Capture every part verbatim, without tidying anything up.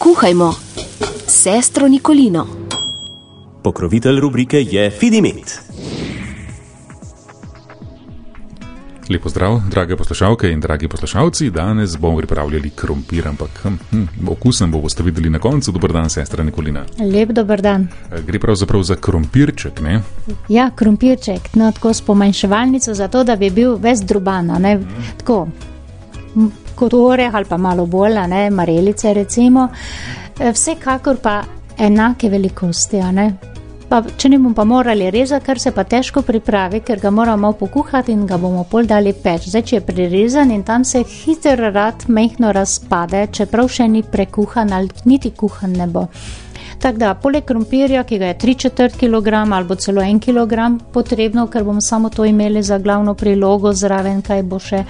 Kuhajmo s sestro Nikolino. Pokrovitelj rubrike je Fidimet. Lepo zdrav, drage poslušalke in dragi poslušalci. Danes bomo pripravljali krompir, ampak hm, hm, okusen bo boste videli na koncu. Dober dan, sestra Nikolina. Lep dober dan. Gre pravzaprav za krompirček, ne? Ja, krompirček, no tako s pomanjševalnico, zato da bi bil ves druban, ne, mm. tako kot oreh ali pa malo bolj, ne, marelice recimo. Vsekakor pa enake velikosti, ne. Pa, če ne bomo pa morali rezati, ker se pa težko pripravi, ker ga moramo pokuhati in ga bomo pol dali peč. Zdaj, če je prerezan in tam se hitro rad mehno razpade, čeprav še ni prekuhan ali niti kuhan ne bo. Tako da, poleg krompirja, ki ga je tri četrt kilograma ali bo celo en kilogram potrebno, ker bomo samo to imeli za glavno prilogo, zraven kaj bo še.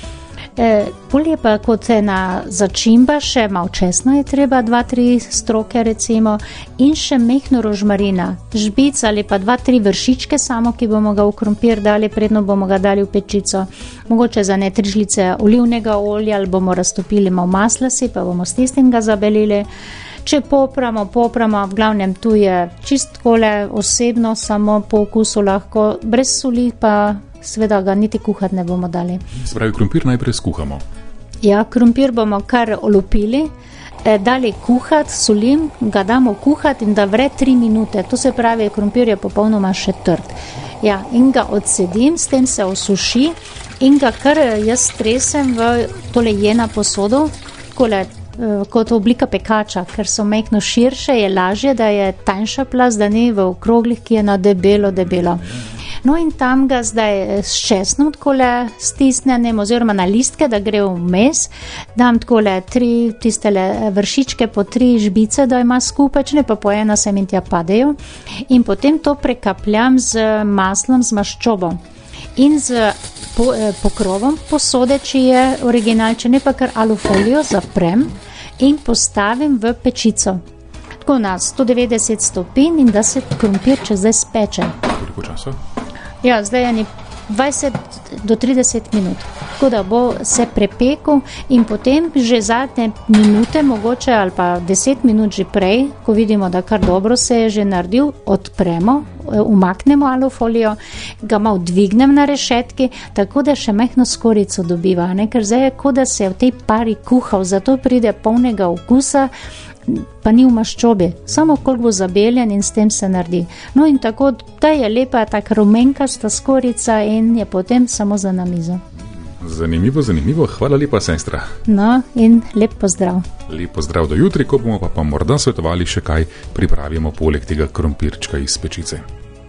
E, bolje pa kot ena začimba, še malo česna je treba, dva, tri stroke recimo, in še mehno rožmarina, žbic ali pa dva, tri vršičke samo, ki bomo ga v krompir dali, predno bomo ga dali v pečico. Mogoče za ne tri žlice olivnega olja ali bomo raztopili malo masla si, pa bomo s tistim ga zabelili. Če popramo, popramo, v glavnem tu je čist kole osebno, samo po okusu lahko, brez soli pa seveda ga niti kuhati ne bomo dali. Se pravi, krompir najprej skuhamo. Ja, krompir bomo kar olupili, eh, dali kuhati, solim, ga damo kuhati in da vre tri minute. To se pravi, krompir je popolnoma še trd. Ja, in ga odsedim, s tem se osuši in ga kar jaz stresem v tole jena posodo, kole, kot oblika pekača, ker so mehno širše, je lažje, da je tanjša plast, da ni v okroglih, ki je na debelo, debelo. No in tam ga zdaj s česnom takole stisnem, oziroma na listke, da gre vmes, dam takole tri tistele vršičke po tri žbice, da ima skupečne, pa po ena se mi tja padejo, in potem to prekapljam z maslom, z maščobo in z po, eh, pokrovom posode, če je original, če ne pa kar alufolijo zaprem in postavim v pečico. Tako na sto devetdeset stopinj in da se krompir čez zdaj speče. Koliko časa? Ja, zdaj je ni dvajset do trideset minut, tako da bo se prepekel in potem že zadnje minute, mogoče ali pa deset minut že prej, ko vidimo, da kar dobro se je že naredil, odpremo, umaknemo alufolijo, ga malo dvignem na rešetki, tako da še mehno skorico dobiva, ne? Ker zdaj je kot da se je v tej pari kuhal, zato pride polnega okusa, pa ni v maščobi, samo koliko bo zabeljen in s tem se naredi. No in tako, da je lepa taka rumenkasta skorica in je potem samo za na mizo. Zanimivo, zanimivo, hvala lepa, sestra. No in lep pozdrav. Lep pozdrav do jutri, ko bomo pa, pa morda svetovali še kaj pripravimo poleg tega krompirčka iz pečice.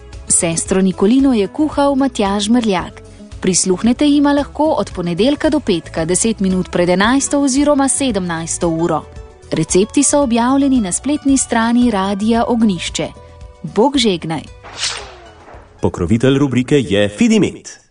Sestro Nikolino je kuhal Matjaž Mrljak. Prisluhnete jima lahko od ponedeljka do petka, deset minut pred enajsto oziroma sedemnajsto uro. Recepti so objavljeni na spletni strani Radia Ognjišče. Bog žegnaj. Pokrovitelj rubrike je Fidimet.